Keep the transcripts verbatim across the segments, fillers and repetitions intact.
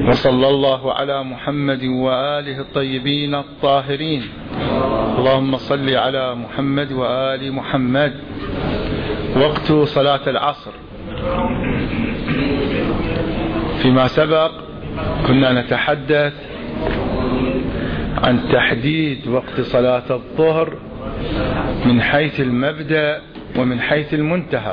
وصلى الله على محمد وآله الطيبين الطاهرين. اللهم صل على محمد وآل محمد. وقت صلاة العصر. فيما سبق كنا نتحدث عن تحديد وقت صلاة الظهر من حيث المبدأ ومن حيث المنتهى.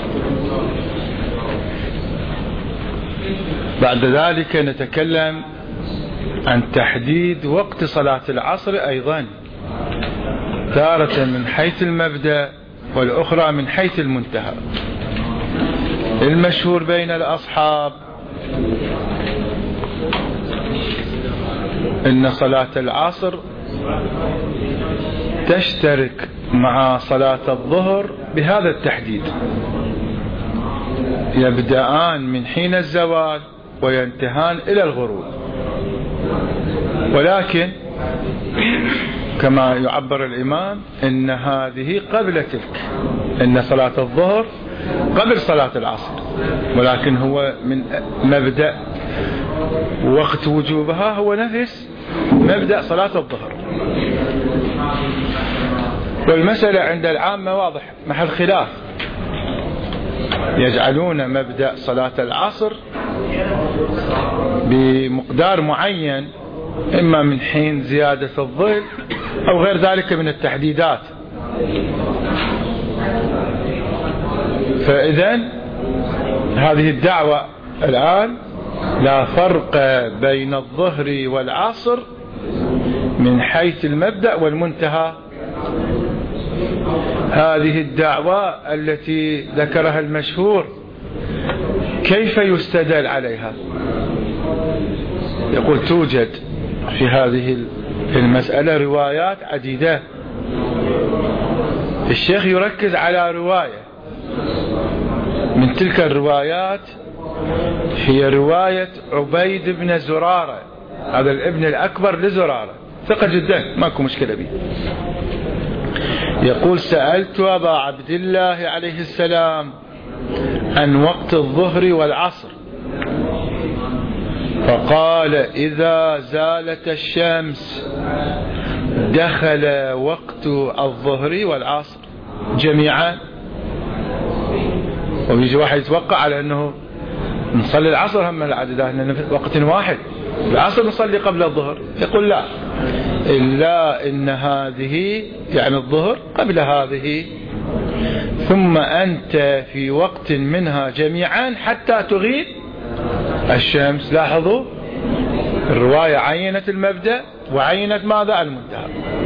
بعد ذلك نتكلم عن تحديد وقت صلاة العصر أيضا، تارة من حيث المبدأ والأخرى من حيث المنتهى. المشهور بين الأصحاب إن صلاة العصر تشترك مع صلاة الظهر بهذا التحديد، يبدأان من حين الزوال وينتهان إلى الغروب. ولكن كما يعبر الإمام إن هذه قبل تلك، إن صلاة الظهر قبل صلاة العصر، ولكن هو من مبدأ وقت وجوبها هو نفس مبدأ صلاة الظهر. والمسألة عند العامة واضح محل خلاف، يجعلون مبدأ صلاة العصر بمقدار معين، إما من حين زيادة الظل أو غير ذلك من التحديدات. فإذن هذه الدعوة الآن لا فرق بين الظهر والعصر من حيث المبدأ والمنتهى. هذه الدعوة التي ذكرها المشهور كيف يستدل عليها؟ يقول توجد في هذه المسألة روايات عديدة. الشيخ يركز على رواية من تلك الروايات، هي رواية عبيد بن زرارة، هذا الابن الأكبر لزرارة، ثقة جدا ماكو مشكلة به. يقول سألت أبا عبد الله عليه السلام عن وقت الظهر والعصر، فقال إذا زالت الشمس دخل وقت الظهر والعصر جميعا. ويجي واحد يتوقع على أنه نصلي العصر هم العدد وقت واحد، العصر نصلي قبل الظهر. يقول لا، إلا إن هذه يعني الظهر قبل هذه، ثم أنت في وقت منها جميعا حتى تغيب الشمس. لاحظوا الرواية عينت المبدأ وعينت ماذا؟ المنتهى.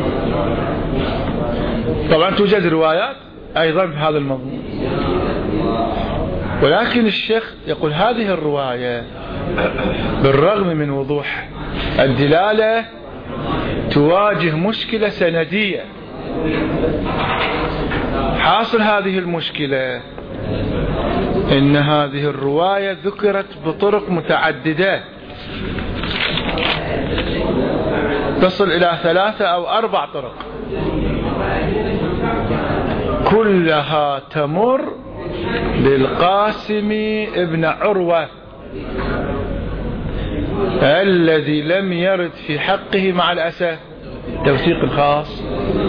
طبعا توجد روايات أيضا بهذا المضمون، ولكن الشيخ يقول هذه الرواية بالرغم من وضوح الدلالة تواجه مشكلة سندية. حاصل هذه المشكلة إن هذه الرواية ذكرت بطرق متعددة تصل إلى ثلاثة أو أربع طرق، كلها تمر بالقاسم ابن عروة الذي لم يرد في حقه مع الأسف توثيق خاص،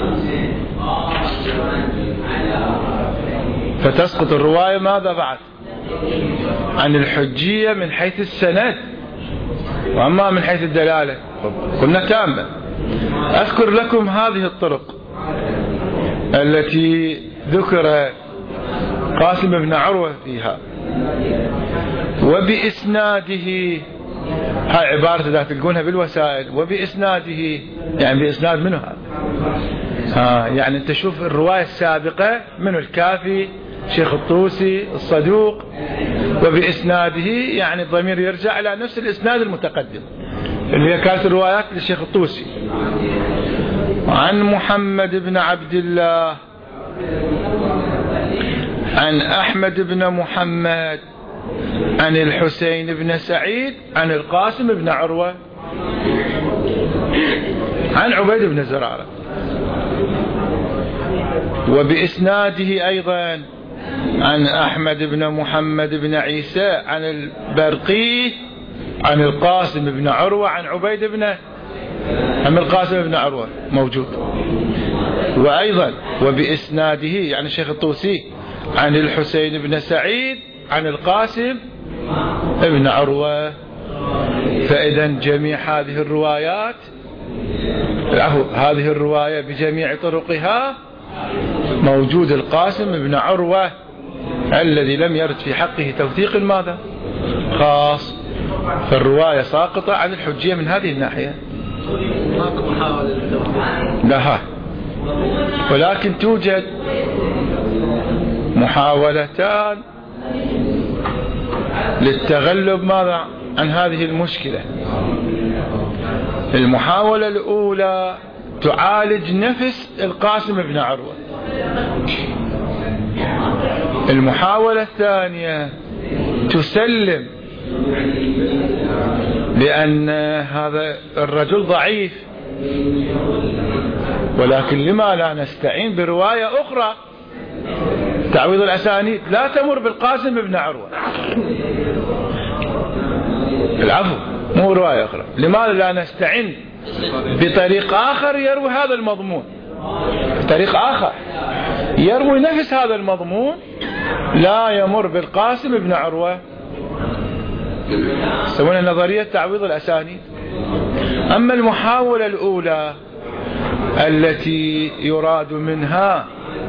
فتسقط الرواية ماذا بعد عن الحجية من حيث السند، وأما من حيث الدلالة قلنا تامة. أذكر لكم هذه الطرق التي ذكر قاسم بن عروة فيها وبإسناده. هاي عبارة ذات تلقونها بالوسائل وبإسناده، يعني بإسناد منه هذا. ها يعني أنت شوف الرواية السابقة من الكافي شيخ الطوسي الصدوق، وبإسناده يعني الضمير يرجع إلى نفس الإسناد المتقدم اللي هي كانت الروايات للشيخ الطوسي. عن محمد بن عبد الله عن أحمد بن محمد عن الحسين بن سعيد عن القاسم بن عروة عن عبيد بن زرارة، وبإسناده أيضا عن أحمد بن محمد بن عيسى عن البرقي عن القاسم بن عروة عن عبيد بن عم القاسم بن عروة موجود. وأيضا وبإسناده يعني الشيخ الطوسي عن الحسين بن سعيد عن القاسم بن عروة. فإذا جميع هذه الروايات هذه الرواية بجميع طرقها موجود القاسم بن عروة الذي لم يرد في حقه توثيق ماذا خاص. فالرواية ساقطة عن الحجية من هذه الناحية. لا، ولكن توجد محاولتان للتغلب ماذا عن هذه المشكلة. المحاولة الأولى تعالج نفس القاسم بن عروة. المحاولة الثانية تسلم بأن هذا الرجل ضعيف، ولكن لما لا نستعين برواية أخرى تعويض الأسانيد لا تمر بالقاسم بن عروة. العفو، مو رواية أخرى. لماذا لا نستعين بطريق آخر يروي هذا المضمون، طريق آخر يروي نفس هذا المضمون لا يمر بالقاسم بن عروة. سوينا نظرية تعويض الأسانيد. أما المحاولة الأولى التي يراد منها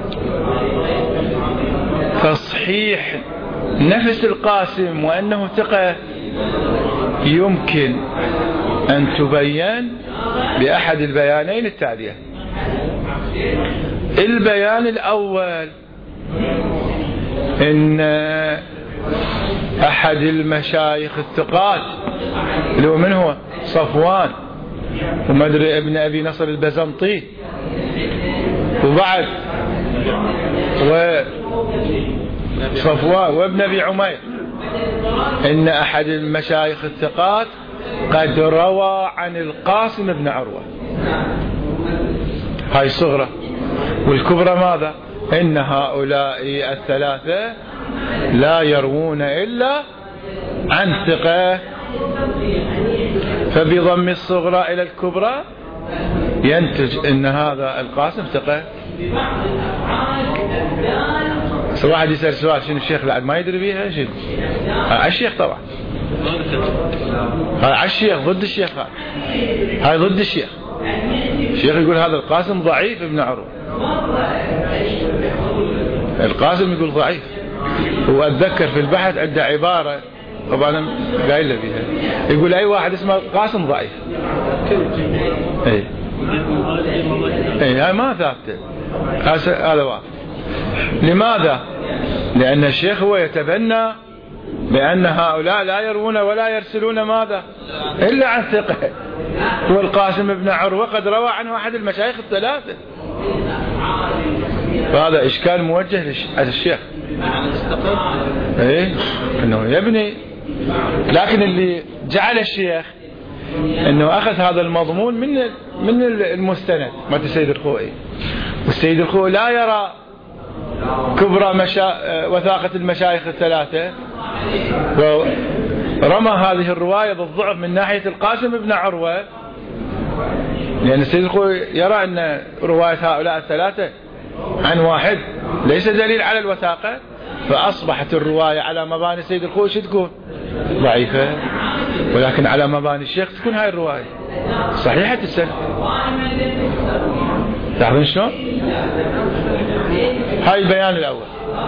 تصحيح نفس القاسم وأنه ثقة، يمكن أن تبين بأحد البيانين التالية. البيان الأول إن أحد المشايخ الثقات اللي هو من هو صفوان ومدري ابن أبي نصر البزنطي وبعد وصفوان وابن أبي عمير، إن أحد المشايخ الثقات قد روى عن القاسم بن عروة. هاي صغرى. والكبرى ماذا؟ إن هؤلاء الثلاثة لا يروون إلا عن ثقة. فبضم الصغرى إلى الكبرى ينتج إن هذا القاسم ثقة. واحد يسأل سؤال شنو الشيخ بعد ما يدري بيها شنو؟ هاي الشيخ طبعا، هاي الشيخ ضد الشيخ، هاي هاي ضد الشيخ. الشيخ يقول هذا القاسم ضعيف ابن عروة، القاسم يقول ضعيف. وأتذكر في البحث عنده عبارة طبعا قايل له بيها، يقول أي واحد اسمه قاسم ضعيف. اي اي هاي ما ثابته، هذا واحد. لماذا؟ لأن الشيخ هو يتبنى بأن هؤلاء لا يروون ولا يرسلون ماذا إلا عن ثقة. هو القاسم بن عروة قد روى عنه أحد المشايخ الثلاثة. فهذا إشكال موجه للشيخ، إيه إنه يبني. لكن اللي جعل الشيخ إنه أخذ هذا المضمون من من المستند مات السيد الخوئي، والسيد الخوئي لا يرى كبرى مشا... وثاقة المشايخ الثلاثة، ورمى هذه الرواية بالضعف من ناحية القاسم بن عروة، لأن السيد الخوئي يرى أن رواية هؤلاء الثلاثة عن واحد ليس دليل على الوثاقة. فأصبحت الرواية على مباني السيد الخوئي شو تكون؟ ضعيفة. ولكن على مباني الشيخ تكون هاي الرواية صحيحة السنة. تعرفون شلون؟ هاي البيان الأول.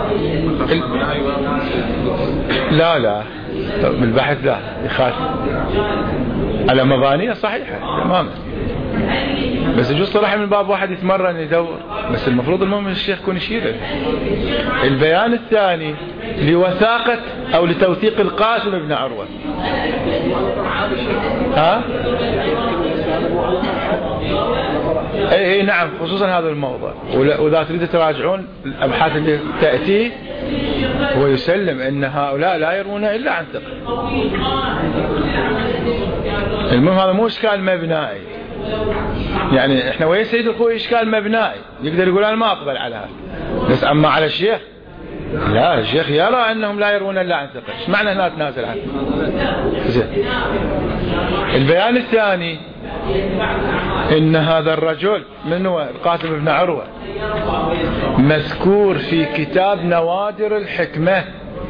لا لا بالبحث لا يخاف على مبانيها صحيحة تماما، بس يجوز صراحة من باب واحد يتمرن يدور، بس المفروض المهم الشيخ يكون يشيره. البيان الثاني لوثاقة أو لتوثيق القاسم بن عروة. ها؟ اي اي نعم، خصوصا هذا الموضوع. وإذا تريد تراجعون الأبحاث اللي تأتي هو يسلم أن هؤلاء لا يرون إلا عن ثقة. المهم هذا مو إشكال مبنائي، يعني احنا ويا سيد الخوئي إشكال مبنائي يقدر يقول أنا ما أقبل على هذا، بس أما على الشيخ لا الشيخ يرى أنهم لا يروون إلا عن ثقة. ايش معنى هنا تنازل عنه؟ زين. البيان الثاني إن هذا الرجل من هو؟ القاسم بن عروة، مذكور في كتاب نوادر الحكمة.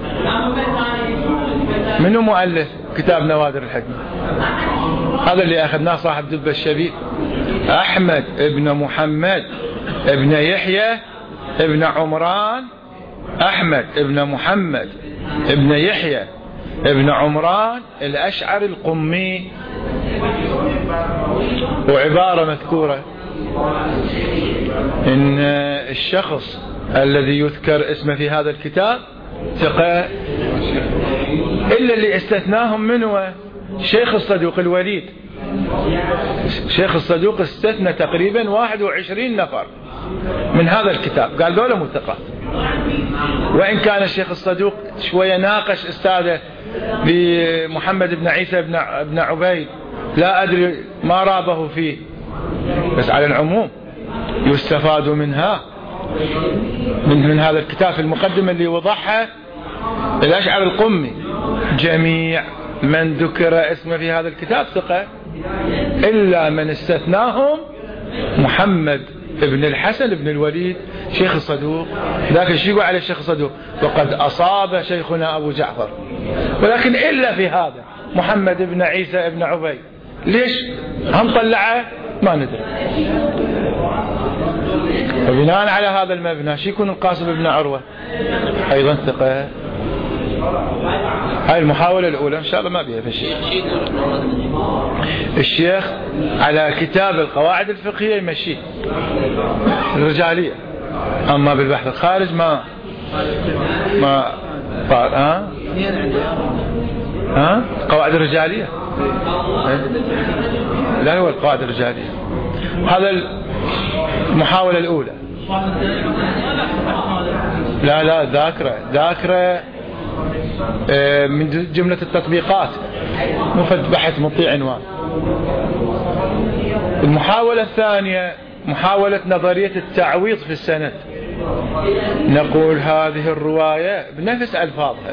منو مؤلف كتاب نوادر الحكمة؟ هذا اللي أخذناه صاحب دب الشبيب، أحمد ابن محمد ابن يحيى ابن عمران، أحمد ابن محمد ابن يحيى ابن عمران الأشعري القمي. وعبارة مذكورة إن الشخص الذي يذكر اسمه في هذا الكتاب ثقة، إلا اللي استثناهم منه شيخ الصدوق الوليد. شيخ الصدوق استثنى تقريبا واحد وعشرين نفر من هذا الكتاب، قال دولة مثقات. وإن كان الشيخ الصدوق شوية ناقش أستاذه بمحمد بن عيسى بن عبيد، لا أدري ما رابه فيه، بس على العموم يستفاد منها من, من هذا الكتاب في المقدمة اللي وضعها الأشعري القمي. جميع من ذكر اسمه في هذا الكتاب ثقة، إلا من استثناهم محمد ابن الحسن ابن الوليد شيخ الصدوق. ذاك الشيء يقول على الشيخ الصدوق وقد أصاب شيخنا أبو جعفر، ولكن إلا في هذا محمد ابن عيسى ابن عبيد. ليش هم طلعه ما ندري. وبناء على هذا المبنى شو يكون القاسم بن عروة أيضا ثقة. هاي المحاولة الأولى إن شاء الله ما بيها في الشيخ. الشيخ على كتاب القواعد الفقهية يمشيه الرجالية، أما بالبحث الخارج ما ما قال. ها ها قواعد الرجالية، لا هو القواعد الرجالية. هذا المحاولة الأولى. لا لا ذاكرة ذاكرة من جملة التطبيقات، مفد بحث مطيع عنوان. المحاولة الثانية محاولة نظرية التعويض في السند. نقول هذه الرواية بنفس ألفاظها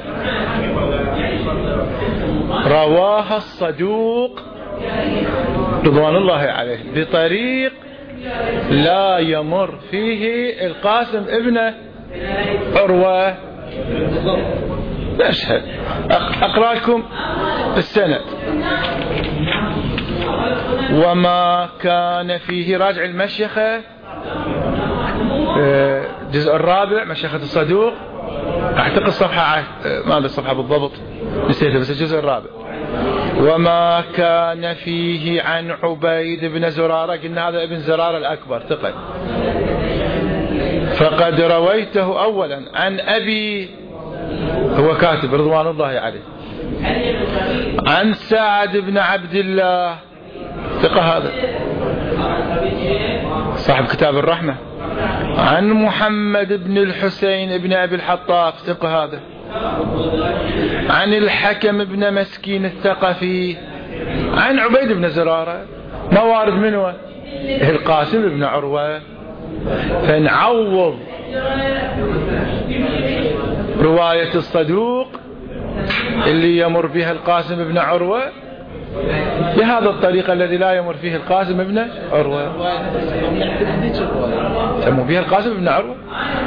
رواها الصدوق رضوان الله عليه بطريق لا يمر فيه القاسم ابن عروة. أشهد أقرأ لكم السند. وما كان فيه راجع المشيخة الجزء الرابع مشيخة الصدوق، أعتقد الصفحة ما أدري الصفحة بالضبط نسيتها، بس الجزء الرابع. وما كان فيه عن عبيد بن زرارة، قلنا هذا ابن زرارة الأكبر ثقة، فقد رويته أولا عن أبي، هو كاتب رضوان الله عليه، عن سعد بن عبد الله ثقة هذا صاحب كتاب الرحمة، عن محمد بن الحسين بن أبي الحطاب ثقة هذا، عن الحكم بن مسكين الثقفي، عن عبيد بن زرارة. ما وارد منه القاسم بن عروة. فنعوض رواية الصدوق اللي يمر بها القاسم بن عروة بهذا الطريقة الذي لا يمر فيه القاسم بن عروة. سموا بها القاسم بن عروة.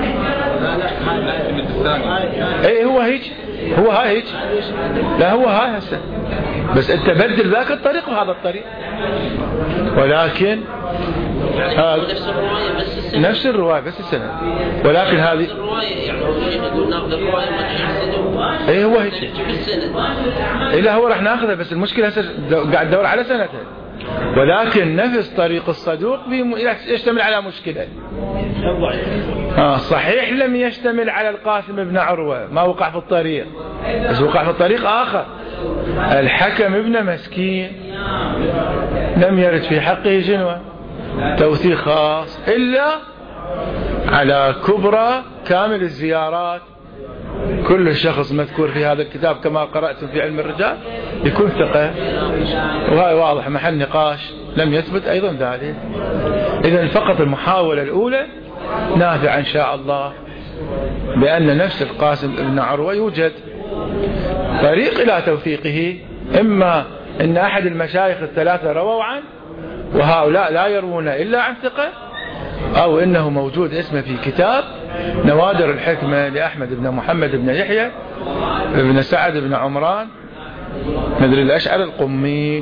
اي هو هيك، هو هاي هيك، لا هو هاي هسه، بس انت بدل ذاك الطريق وهذا الطريق. ولكن هذا نفس الرواية بس السنة، نفس الرواية بس السنة، ولكن هذه الرواية يعني هو شيء يقول ناخذ الرواية ما نحسده. اي هو هيك. إيه لا هو راح ناخذها، بس المشكلة هسه قاعد ندور على سنتها، ولكن نفس طريق الصدوق يشتمل على مشكلة. آه صحيح لم يشتمل على القاسم بن عروة، ما وقع في الطريق، بس وقع في الطريق آخر الحكم ابن مسكين، لم يرد في حقه جنوة توثيق خاص إلا على كبرى كامل الزيارات. كل شخص مذكور في هذا الكتاب كما قرأتم في علم الرجال يكون ثقة، وهي واضح محل نقاش، لم يثبت أيضا ذلك. إذن فقط المحاولة الأولى نافعة إن شاء الله بأن نفس القاسم ابن عروة يوجد طريق إلى توثيقه، إما أن أحد المشايخ الثلاثة رووا عنه وهؤلاء لا يروون إلا عن ثقة، أو إنه موجود اسمه في كتاب نوادر الحكمة لأحمد بن محمد بن يحيى بن سعد بن عمران مدري الأشعر القمي.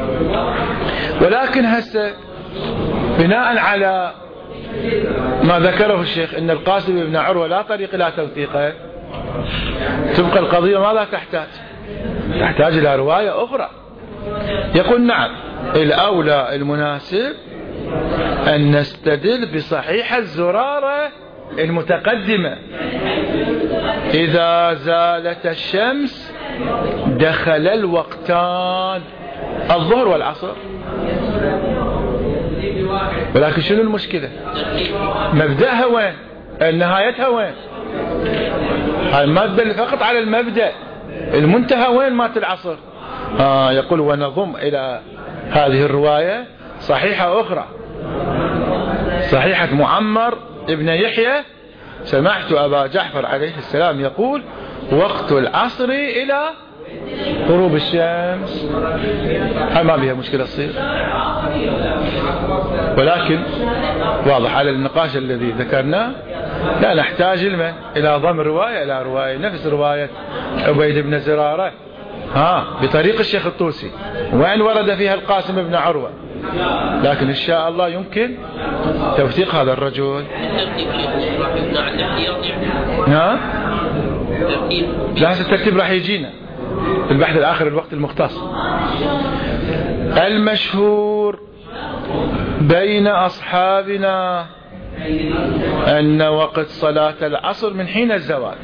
ولكن هسه بناء على ما ذكره الشيخ أن القاسم بن عروة لا طريق إلى توثيقه، تبقى القضية ماذا تحتاج؟ تحتاج إلى رواية أخرى. يقول نعم الأولى المناسب أن نستدل بصحيح الزرارة المتقدمة: إذا زالت الشمس دخل الوقتان الظهر والعصر. ولكن شنو المشكلة؟ مبدأها وين؟ نهايتها وين؟ هاي ما تدل فقط على المبدأ، المنتهى وين مات العصر؟ آه يقول ونضم إلى هذه الرواية صحيحة أخرى، صحيحة معمر ابن يحيى: سمعت أبا جعفر عليه السلام يقول: وقت العصر إلى غروب الشمس. هاي ما بها مشكلة تصير، ولكن واضح على النقاش الذي ذكرناه لا نحتاج المن إلى ضم رواية إلى رواية نفس رواية عبيد بن زرارة ها بطريق الشيخ الطوسي وين ورد فيها القاسم بن عروة، لكن إن شاء الله يمكن توثيق هذا الرجل. ها لا هذا الترتيب راح يجينا في البحث الآخر الوقت المختص. المشهور بين أصحابنا أن وقت صلاة العصر من حين الزوال،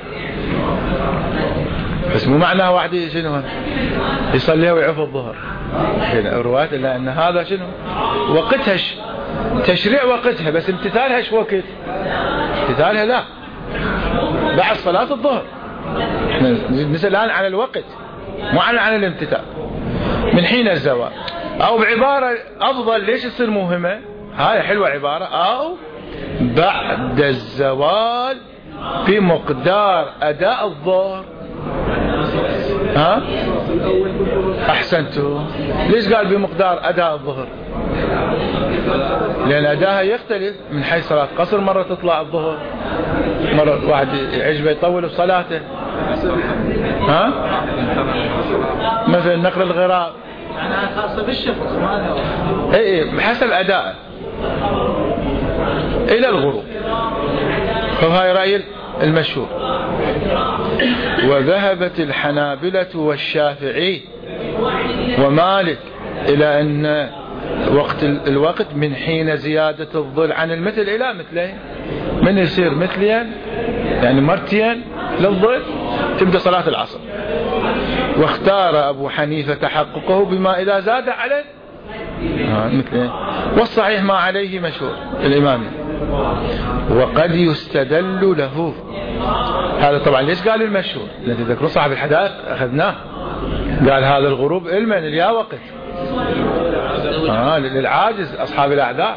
بس مو معناه واحد شنو يصلي ويعوف الظهر الروايات، إلا أن هذا شنو وقتها تشريع وقتها، بس امتثالها شو وقت؟ امتثالها لا بعد صلاة الظهر. احنا نسأل الآن عن الوقت مو عن عن الامتثال. من حين الزوال، أو بعبارة أفضل ليش تصير مهمة، هاي حلوة عبارة، أو بعد الزوال بمقدار أداء الظهر. ها أحسنتوا. ليش قال بمقدار أداء الظهر؟ لأن أداها يختلف من حيث صلاة قصر، مرة تطلع الظهر، مرة واحد عجبه يطول بصلاته، ها مثل نقل الغراب يعني خاصة بالشفق اي بحسب أداءه إلى الغروب. فهاي رأي المشهور. وذهبت الحنابلة والشافعي ومالك إلى أن وقت الوقت من حين زيادة الظل عن المثل إلى مثلين، من يصير مثليا يعني مرتين للظل تبدأ صلاة العصر. واختار أبو حنيفة تحققه بما إذا زاد على مثلين، والصحيح ما عليه مشهور الإمام. وقد يستدل له، هذا طبعا ليش قال المشهور؟ لأن تذكروا صاحب الحدائق أخذناه قال هذا الغروب علما اليا وقت آه للعاجز أصحاب الأعذار.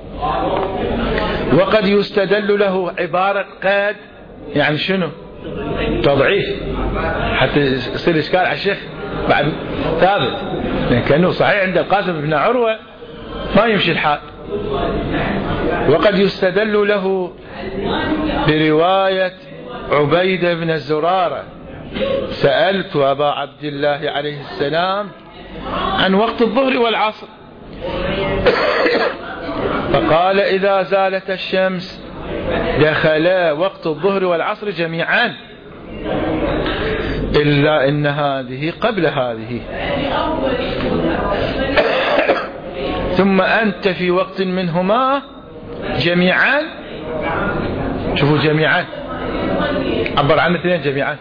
وقد يستدل له عبارة قد، يعني شنو تضعيف حتى يصير إشكال على الشيخ بعد ثابت، لأن كأنه صحيح عند القاسم بن عروة ما يمشي الحال. وقد يستدل له برواية عبيد بن زرارة: سألت أبا عبد الله عليه السلام عن وقت الظهر والعصر فقال: إذا زالت الشمس دخلا وقت الظهر والعصر جميعا، إلا إن هذه قبل هذه، ثم أنت في وقت منهما جميعا. شوفوا جميعا عبر عن اثنين جميعا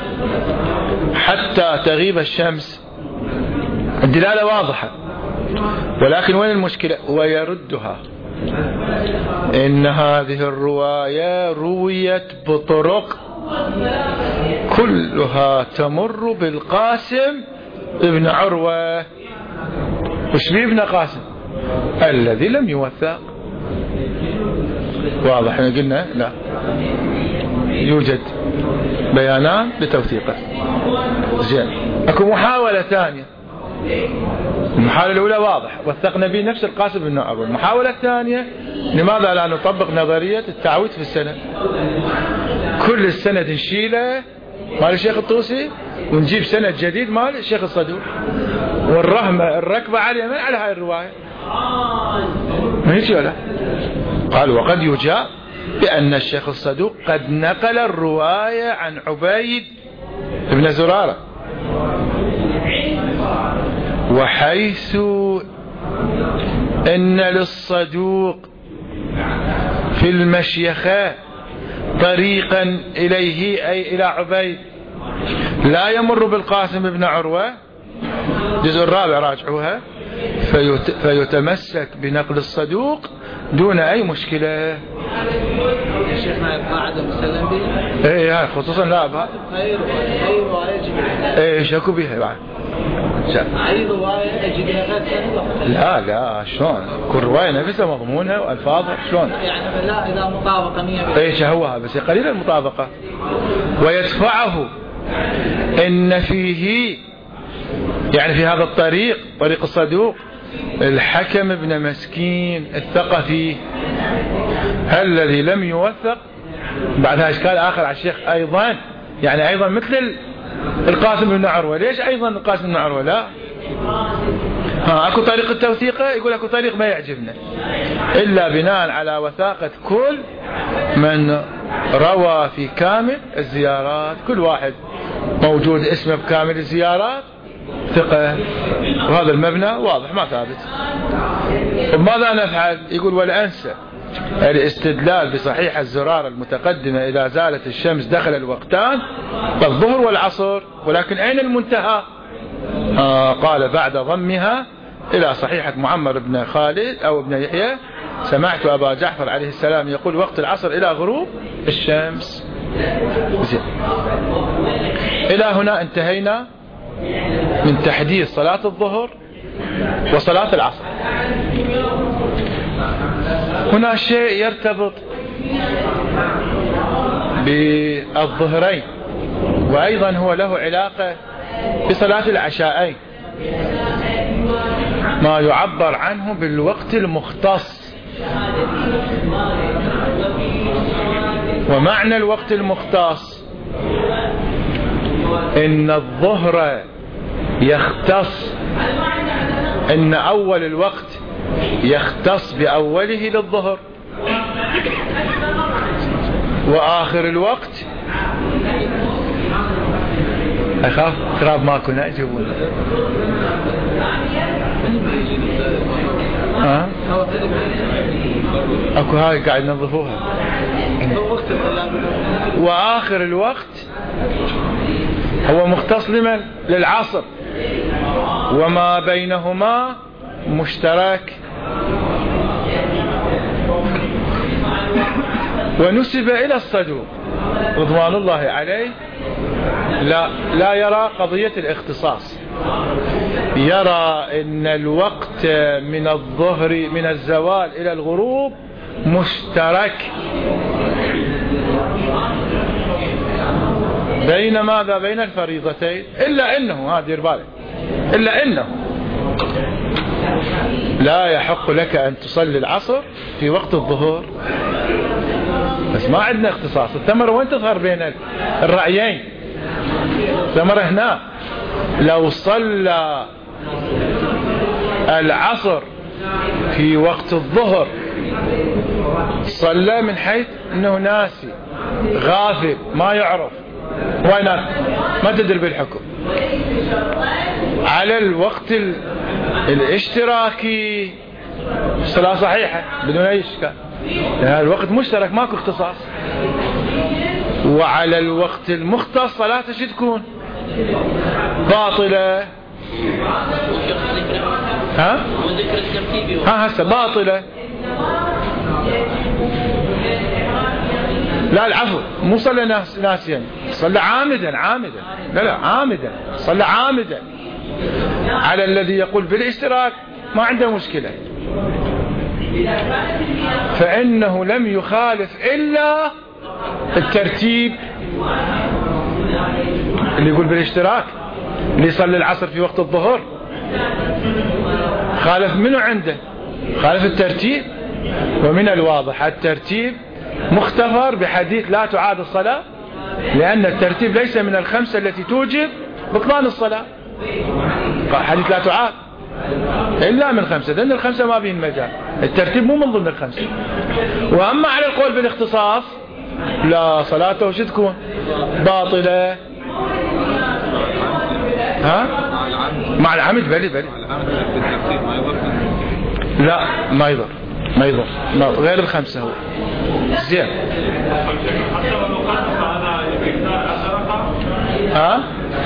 حتى تغيب الشمس. الدلالة واضحة، ولكن وين المشكلة؟ ويردها إن هذه الرواية رويت بطرق كلها تمر بالقاسم ابن عروة. وش بيه ابن قاسم؟ الذي لم يوثق. واضح؟ قلنا لا يوجد بيانان لتوثيقه. زين، اكو محاولة ثانية. المحاولة الأولى واضح، وثقنا به نفس القاسم بن عروة. المحاولة الثانية، لماذا لا نطبق نظرية التعويض في السند؟ كل السند نشيله مال الشيخ الطوسي ونجيب سند جديد مال الشيخ الصدوق، والرهمة الركبة على اليمين على هاي الرواية. ما هيك ولا؟ قال وقد يجاب بأن الشيخ الصدوق قد نقل الرواية عن عبيد بن زرارة، وحيث إن للصدوق في المشيخة طريقا إليه أي إلى عبيد لا يمر بالقاسم بن عروة، الجزء الرابع راجعوها، فيت فيتمسك بنقل الصدوق دون أي مشكلة. شيخنا يبقى عدم مسلم به؟ ايه خصوصا لا بها اي رواية يجب ايه شكوا بها بعد اي رواية يجب غير سند؟ لا لا شلون كل رواية نفسها مضمونها والفاظها شلون يعني لا اذا مطابقة مية بالمية ايه شهوها بس قليلة المطابقة. ويدفعه ان فيه يعني في هذا الطريق طريق الصدوق الحكم بن مسكين الثقفي الذي لم يوثق. بعدها اشكال اخر على الشيخ ايضا، يعني ايضا مثل القاسم بن عروة. ليش ايضا القاسم بن عروة؟ لا ها اكو طريق التوثيقه، يقول اكو طريق ما يعجبنا الا بناء على وثاقة كل من روى في كامل الزيارات، كل واحد موجود اسمه بكامل الزيارات ثقة، وهذا المبنى واضح ما ثابت. ماذا نفعل؟ يقول ولا أنسى الاستدلال بصحيح الزرار المتقدمة إذا زالت الشمس دخل الوقتان الظهر والعصر، ولكن أين المنتهى؟ آه قال بعد ضمها إلى صحيحة معمر بن خالد أو ابن يحيى سمعت أبا جعفر عليه السلام يقول وقت العصر إلى غروب الشمس. زين. إلى هنا انتهينا من تحديد صلاة الظهر وصلاة العصر. هنا شيء يرتبط بالظهرين وأيضا هو له علاقة بصلاة العشاءين، ما يعبر عنه بالوقت المختص. ومعنى الوقت المختص إن الظهر يختص، إن أول الوقت يختص بأوله للظهر، وآخر الوقت أخاف تراب ما كنا يجيبون ها أكو هاي قاعد ننظفوها. وآخر الوقت هو مختص لمن؟ للعصر، وما بينهما مشترك. ونسب إلى الصدوق رضوان الله عليه لا, لا يرى قضية الاختصاص، يرى ان الوقت من الظهر من الزوال الى الغروب مشترك بين ماذا؟ بين الفريضتين. الا انه هذه بالك الا انه لا يحق لك ان تصلي العصر في وقت الظهر، بس ما عندنا اختصاص. الثمرة وين تظهر بين الرأيين؟ الثمرة هنا لو صلى العصر في وقت الظهر صلى من حيث انه ناسي غافل ما يعرف وين ما تدري بالحكم، على الوقت الاشتراكي صلاة صحيحة بدون اي اشكال، يعني الوقت مشترك ماكو اختصاص. وعلى الوقت المختص صلاة شو تكون؟ باطلة. ها؟ ها هسه باطلة. لا العفو مو صلى ناس ناسيا، صلى عامدا عامدا لا لا عامدا صلى عامدا. على الذي يقول بالاشتراك ما عنده مشكلة، فإنه لم يخالف إلا الترتيب اللي يقول بالاشتراك، اللي يصلي العصر في وقت الظهر خالف منه عنده، خالف الترتيب. ومن الواضح الترتيب مختبر بحديث لا تعاد الصلاة، لأن الترتيب ليس من الخمسة التي توجب بطلان الصلاة. حديث لا تعاد إلا من خمسة، لأن الخمسة ما بين مجال، الترتيب مو من ضمن الخمسة. وأما على القول بالاختصاص لا صلاته وش تكون باطلة. ها مع العمد بلي بلي لا ما يضر ما يضر غير الخمسة هو زين. ها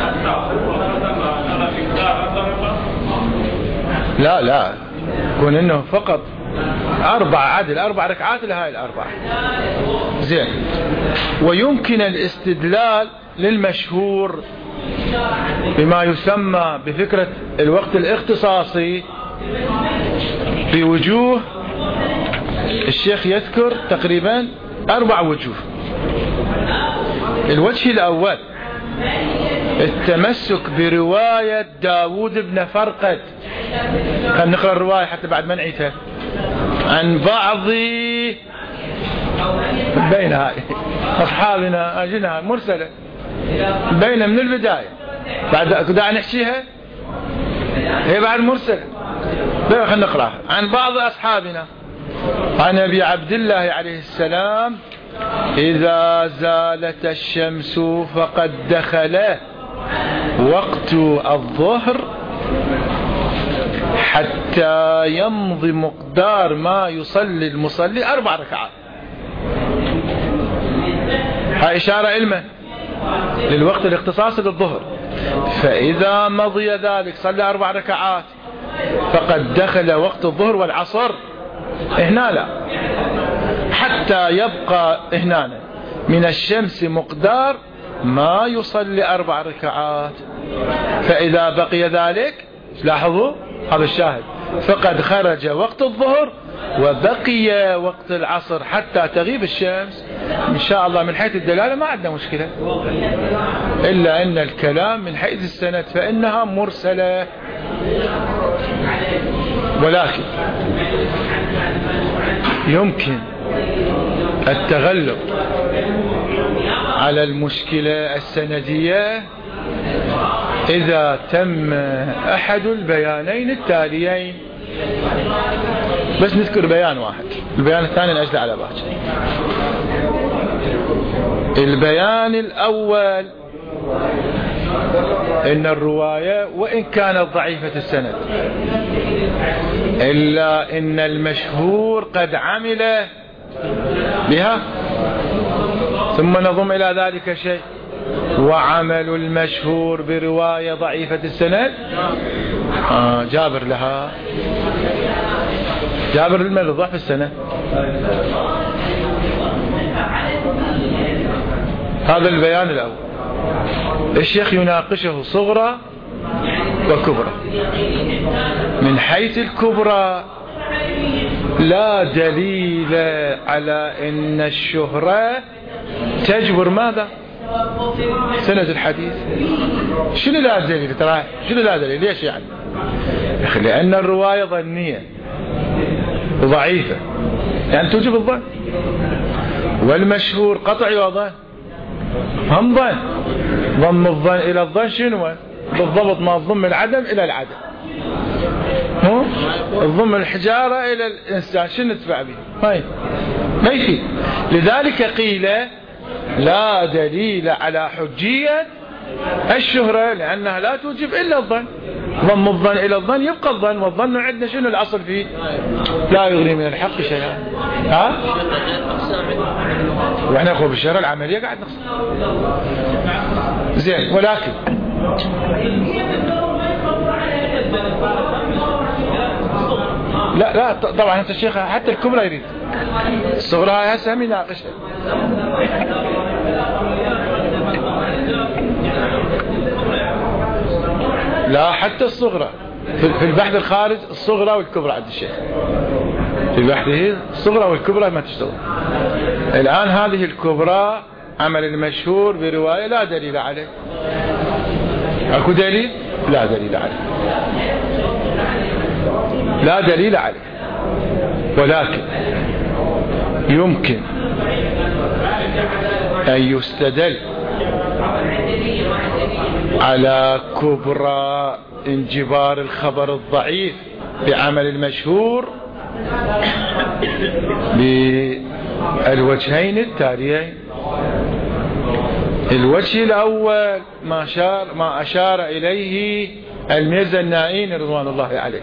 لا لا يكون انه فقط اربع عدل اربع ركعات لهاي الاربع زين. ويمكن الاستدلال للمشهور بما يسمى بفكرة الوقت الاختصاصي بوجوه، الشيخ يذكر تقريبا اربع وجوه. الوجه الاول التمسك برواية داود بن فرقد. خلينا نقرأ الرواية حتى بعد ما نعيدها. عن بعض بين هاي أصحابنا أجنها مرسلة بين من البداية بعد كدا نحشيها هي بعد مرسلة. خلينا نقرأها. عن بعض أصحابنا عن أبي عبد الله عليه السلام إذا زالت الشمس فقد دخل وقت الظهر حتى يمضي مقدار ما يصلي المصلي أربع ركعات. هاي إشارة علمة للوقت الاختصاصي للظهر. فإذا مضي ذلك صلى أربع ركعات فقد دخل وقت الظهر والعصر. هنا لا، حتى يبقى هنا من الشمس مقدار ما يصلي أربع ركعات. فإذا بقي ذلك لاحظوا هذا الشاهد فقد خرج وقت الظهر وبقي وقت العصر حتى تغيب الشمس. إن شاء الله من حيث الدلالة ما عندنا مشكلة، إلا أن الكلام من حيث السند فإنها مرسلة. ولكن يمكن التغلب على المشكلة السندية إذا تم أحد البيانين التاليين. بس نذكر بيان واحد، البيان الثاني نأجل على باكر. البيان الأول إن الرواية وإن كانت ضعيفة السند إلا إن المشهور قد عمل بها. ثم نضم إلى ذلك شيء، وعمل المشهور برواية ضعيفة السند آه جابر لها، جابر لمن ضعف السند. هذا البيان الأول. الشيخ يناقشه صغرى وكبرى. من حيث الكبرى لا دليل على ان الشهرة تجبر ماذا؟ سند الحديث. شنو لا دليل؟ ترى شنو لا دليل؟ ليش يعني؟ لأن الرواية ظنية وضعيفة يعني توجب الظن، والمشهور قطعي وظن هم ظن. ضم الظن إلى الظن شنو بالضبط؟ ما ضم العدم إلى العدم، هو الضم الحجارة إلى الإنسان شنو ندفع به؟ هاي ما يفيد. لذلك قيل لا دليل على حجية الشهرة لأنها لا توجب إلا الظن. ضم الظن إلى الظن يبقى الظن، والظن عندنا شنو الأصل فيه؟ لا يغني من الحق شيئا. ها؟ وإحنا نقول بالشهرة العملية قاعد نقصد زين. ولكن لا لا طبعا انت الشيخ حتى الكبرى يريد، الصغرى هاي هسه هم يناقشها. لا حتى الصغرى في البحث الخارج الصغرى والكبرى عند الشيخ. في بحثه الصغرى والكبرى ما تشتغل. الآن هذه الكبرى عمل المشهور برواية لا دليل عليه. أكو دليل؟ لا دليل عليه، لا دليل عليه، ولكن يمكن أن يستدل على كبرى انجبار الخبر الضعيف بعمل المشهور بالوجهين التاليين. الوجه الأول ما أشار, ما أشار إليه الميرزا النائين رضوان الله عليه،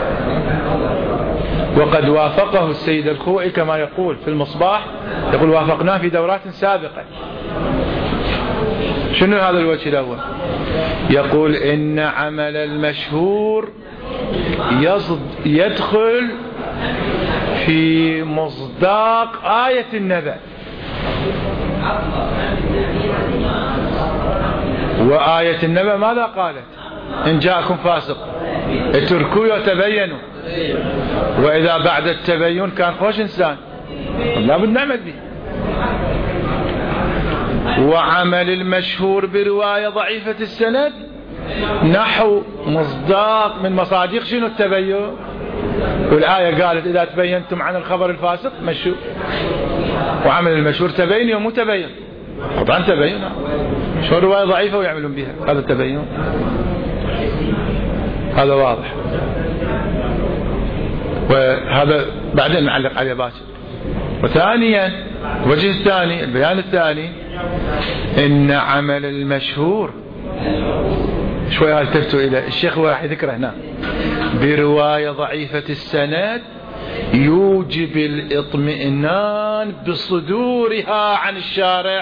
وقد وافقه السيد الخوئي كما يقول في المصباح، يقول وافقناه في دورات سابقة. شنو هذا الوجه الأول؟ يقول إن عمل المشهور يدخل في مصداق آية النبأ، وآية النبأ ماذا قالت؟ إن جاءكم فاسق اتركوا وتبينوا، وإذا بعد التبين كان خوش إنسان لا بد نعمل به. وعمل المشهور برواية ضعيفة السند نحو مصداق من مصادق شنو التبين، والآية قالت إذا تبينتم عن الخبر الفاسق مشوا، وعمل المشهور تبين ومو تبين، طبعا تبين، شو رواية ضعيفة ويعملون بها، هذا التبين، هذا واضح. وهذا بعدين نعلق عليه باكر. وثانيا الوجه الثاني، البيان الثاني، إن عمل المشهور شوي التفتوا إلى الشيخ واحد ذكره هنا برواية ضعيفة السند يوجب الاطمئنان بصدورها عن الشارع.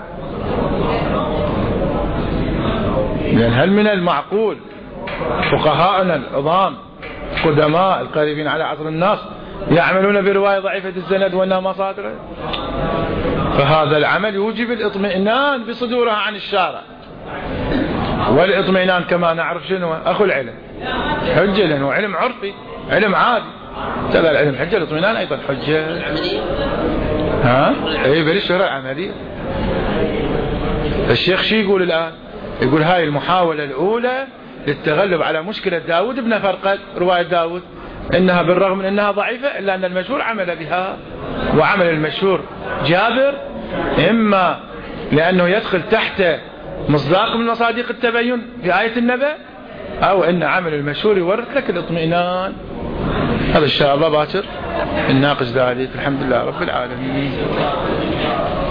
لأن هل من المعقول فقهاءنا العظام قدماء القريبين على عصر الناس يعملون برواية ضعيفة السند وأنها مصادر؟ فهذا العمل يوجب الاطمئنان بصدورها عن الشارع. والاطمئنان كما نعرف شنو أخو العلم حجة، لأنه علم عرفي، علم عادي. ترى العلم حجة، الاطمئنان أيضا حجة. ها اي بل الشرع العملية. الشيخ شي يقول الآن؟ يقول هاي المحاولة الأولى للتغلب على مشكلة داود بن فرقد، رواية داود، إنها بالرغم من أنها ضعيفة إلا أن المشهور عمل بها. وعمل المشهور جابر إما لأنه يدخل تحت مصداق من مصادق التبين في آية النبأ، أو أن عمل المشهور يورث لك الاطمئنان. هذا إن شاء الله باكر الناقش ذلك. الحمد لله رب العالمين.